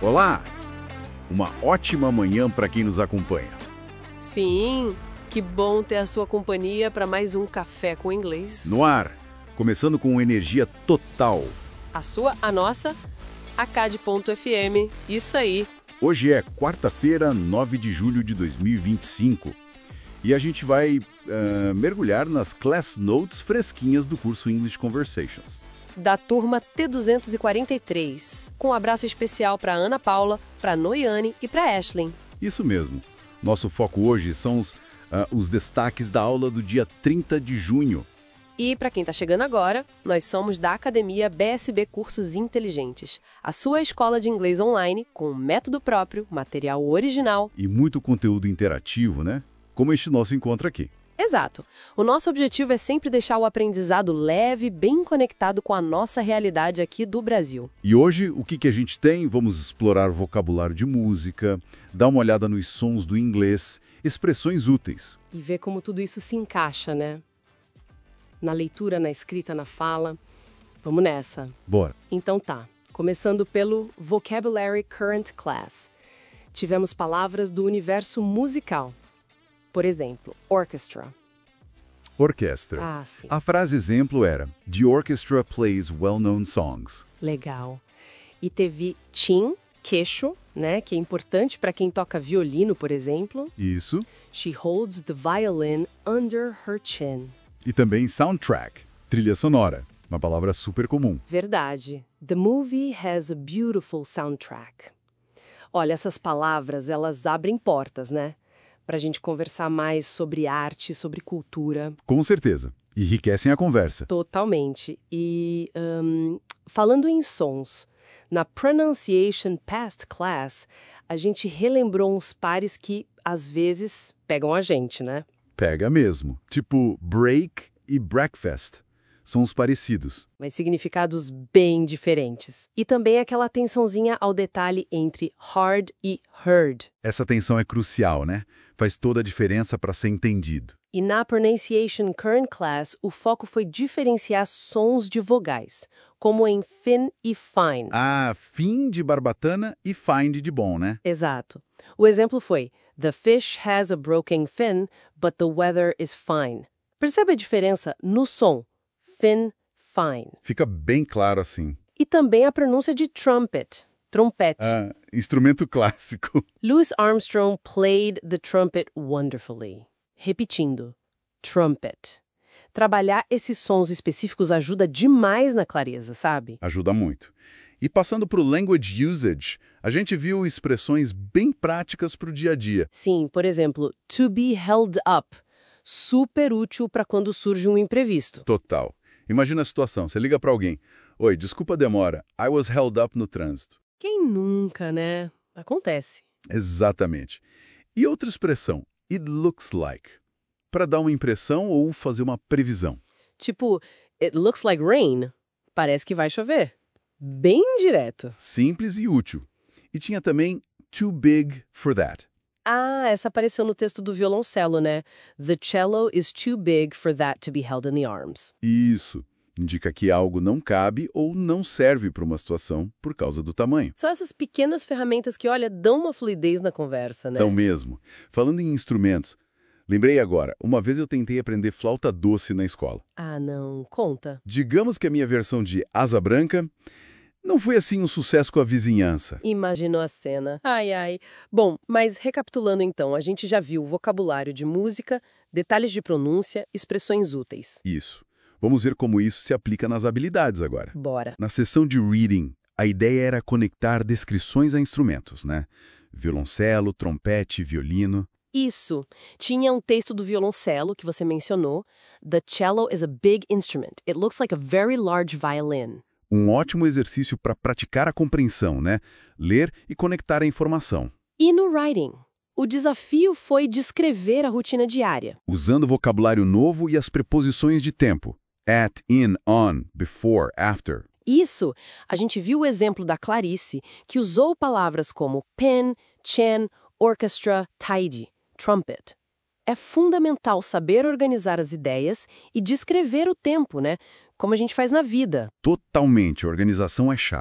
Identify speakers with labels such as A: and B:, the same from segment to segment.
A: Olá! Uma ótima manhã para quem nos acompanha.
B: Sim, que bom ter a sua companhia para mais um Café com Inglês.
A: No ar, começando com energia total.
B: A sua, a nossa, acad.fm, isso aí.
A: Hoje é quarta-feira, 9 de julho de 2025. E a gente vai mergulhar nas Class Notes fresquinhas do curso English Conversations.
B: Da turma T243, com um abraço especial para Ana Paula, para Noiane e para Ashley.
A: Isso mesmo. Nosso foco hoje são os destaques da aula do dia 30 de junho.
B: E para quem está chegando agora, nós somos da Academia BSB Cursos Inteligentes, a sua escola de inglês online com método próprio, material original
A: E muito conteúdo interativo, né? Como este nosso encontro aqui.
B: Exato. O nosso objetivo é sempre deixar o aprendizado leve, bem conectado com a nossa realidade aqui do Brasil.
A: E hoje, o que a gente tem? Vamos explorar vocabulário de música, dar uma olhada nos sons do inglês, expressões úteis.
B: E ver como tudo isso se encaixa, né? Na leitura, na escrita, na fala. Vamos nessa.
A: Bora.
B: Então tá. Começando pelo Vocabulary Current Class. Tivemos palavras do universo musical. Por exemplo, orchestra.
A: Orquestra.
B: Ah, sim.
A: A frase exemplo era: The orchestra plays well-known songs.
B: Legal. E teve chin, queixo, né? Que é importante para quem toca violino, por exemplo.
A: Isso.
B: She holds the violin under her chin.
A: E também soundtrack, trilha sonora, uma palavra super comum.
B: Verdade. The movie has a beautiful soundtrack. Olha, essas palavras, elas abrem portas, né? Pra gente conversar mais sobre arte, sobre cultura.
A: Com certeza. Enriquecem a conversa.
B: Totalmente. E falando em sons, na Pronunciation Past Class, a gente relembrou uns pares que, às vezes, pegam a gente, né?
A: Pega mesmo. Tipo break e breakfast. São os parecidos.
B: Mas significados bem diferentes. E também aquela atençãozinha ao detalhe entre hard e heard.
A: Essa atenção é crucial, né? Faz toda a diferença para ser entendido.
B: E na Pronunciation Current Class, o foco foi diferenciar sons de vogais, como em fin e fine.
A: Ah, fim de barbatana e find de bom, né?
B: Exato. O exemplo foi: The fish has a broken fin, but the weather is fine. Percebe a diferença no som? Fin, fine.
A: Fica bem claro assim.
B: E também a pronúncia de trumpet, trompete.
A: Ah, instrumento clássico.
B: Louis Armstrong played the trumpet wonderfully. Repetindo, trumpet. Trabalhar esses sons específicos ajuda demais na clareza, sabe?
A: Ajuda muito. E passando para o language usage, a gente viu expressões bem práticas para o dia a dia.
B: Sim, por exemplo, to be held up. Super útil para quando surge um imprevisto.
A: Total. Imagina a situação, você liga para alguém. Oi, desculpa a demora, I was held up no trânsito.
B: Quem nunca, né? Acontece.
A: Exatamente. E outra expressão, it looks like, para dar uma impressão ou fazer uma previsão.
B: Tipo, it looks like rain. Parece que vai chover. Bem direto.
A: Simples e útil. E tinha também too big for that.
B: Ah, essa apareceu no texto do violoncelo, né? The cello is too big for that to be held in the arms.
A: Isso. Indica que algo não cabe ou não serve para uma situação por causa do tamanho.
B: São essas pequenas ferramentas que, olha, dão uma fluidez na conversa, né?
A: Então mesmo. Falando em instrumentos, lembrei agora, uma vez eu tentei aprender flauta doce na escola.
B: Ah, não. Conta.
A: Digamos que a minha versão de Asa Branca não foi assim um sucesso com a vizinhança.
B: Imaginou a cena. Ai, ai. Bom, mas recapitulando então, a gente já viu vocabulário de música, detalhes de pronúncia, expressões úteis.
A: Isso. Vamos ver como isso se aplica nas habilidades agora.
B: Bora.
A: Na sessão de reading, a ideia era conectar descrições a instrumentos, né? Violoncelo, trompete, violino.
B: Isso. Tinha um texto do violoncelo que você mencionou. The cello is a big instrument. It looks like a very large violin.
A: Um ótimo exercício para praticar a compreensão, né? Ler e conectar a informação.
B: E no writing? O desafio foi descrever a rotina diária.
A: Usando vocabulário novo e as preposições de tempo. At, in, on, before, after.
B: Isso, a gente viu o exemplo da Clarice, que usou palavras como pen, chin, orchestra, tidy, trumpet. É fundamental saber organizar as ideias e descrever o tempo, né? Como a gente faz na vida.
A: Totalmente, a organização é chave.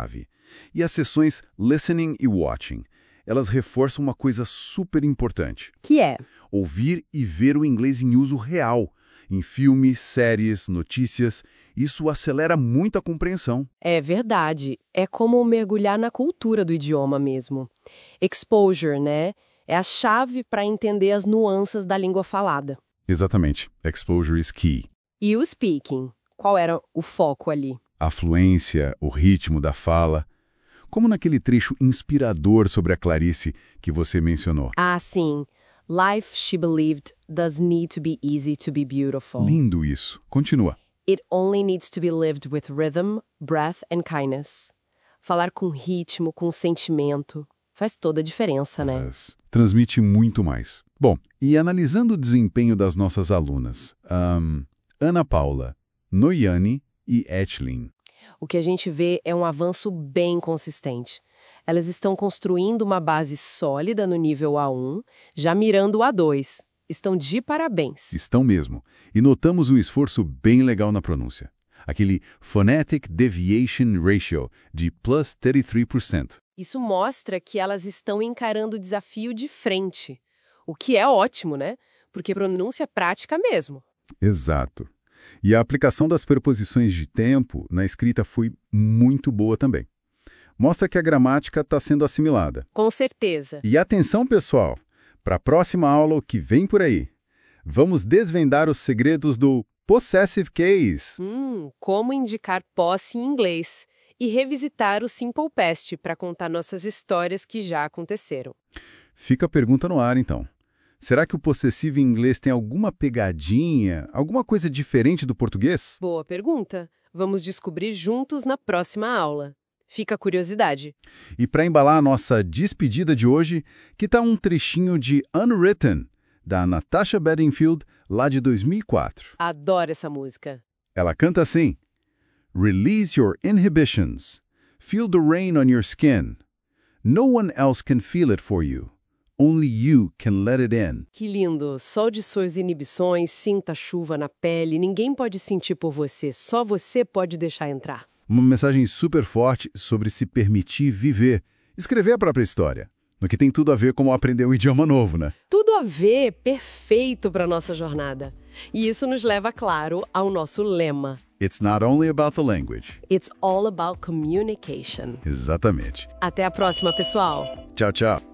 A: E as sessões listening e watching, elas reforçam uma coisa super importante.
B: Que é?
A: Ouvir e ver o inglês em uso real, em filmes, séries, notícias. Isso acelera muito a compreensão.
B: É verdade. É como mergulhar na cultura do idioma mesmo. Exposure, né? É a chave para entender as nuances da língua falada.
A: Exatamente. Exposure is key.
B: E o speaking? Qual era o foco ali?
A: A fluência, o ritmo da fala. Como naquele trecho inspirador sobre a Clarice que você mencionou.
B: Ah, sim. Life, she believed, does need to be easy to be beautiful.
A: Lindo isso. Continua.
B: It only needs to be lived with rhythm, breath and kindness. Falar com ritmo, com sentimento, faz toda a diferença, né?
A: Mas transmite muito mais. Bom, e analisando o desempenho das nossas alunas, Ana Paula, Noyane e Ethlyn.
B: O que a gente vê é um avanço bem consistente. Elas estão construindo uma base sólida no nível A1, já mirando o A2. Estão de parabéns.
A: Estão mesmo. E notamos um esforço bem legal na pronúncia. Aquele Phonetic Deviation Ratio de plus 33%.
B: Isso mostra que elas estão encarando o desafio de frente. O que é ótimo, né? Porque pronúncia é prática mesmo.
A: Exato. E a aplicação das preposições de tempo na escrita foi muito boa também. Mostra que a gramática está sendo assimilada.
B: Com certeza.
A: E atenção, pessoal! Para a próxima aula, o que vem por aí? Vamos desvendar os segredos do Possessive Case.
B: Como indicar posse em inglês. E revisitar o Simple Past para contar nossas histórias que já aconteceram.
A: Fica a pergunta no ar, então. Será que o possessivo em inglês tem alguma pegadinha, alguma coisa diferente do português?
B: Boa pergunta. Vamos descobrir juntos na próxima aula. Fica a curiosidade.
A: E para embalar a nossa despedida de hoje, que tá um trechinho de Unwritten, da Natasha Bedingfield, lá de 2004.
B: Adoro essa música.
A: Ela canta assim: Release your inhibitions. Feel the rain on your skin. No one else can feel it for you. Only you can let it in.
B: Que lindo. Solte suas inibições, sinta a chuva na pele. Ninguém pode sentir por você, só você pode deixar entrar.
A: Uma mensagem super forte sobre se permitir viver, escrever a própria história, no que tem tudo a ver com aprender um idioma novo, né?
B: Tudo a ver, perfeito para nossa jornada. E isso nos leva, claro, ao nosso lema.
A: It's not only about the language.
B: It's all about communication.
A: Exatamente.
B: Até a próxima, pessoal.
A: Tchau, tchau.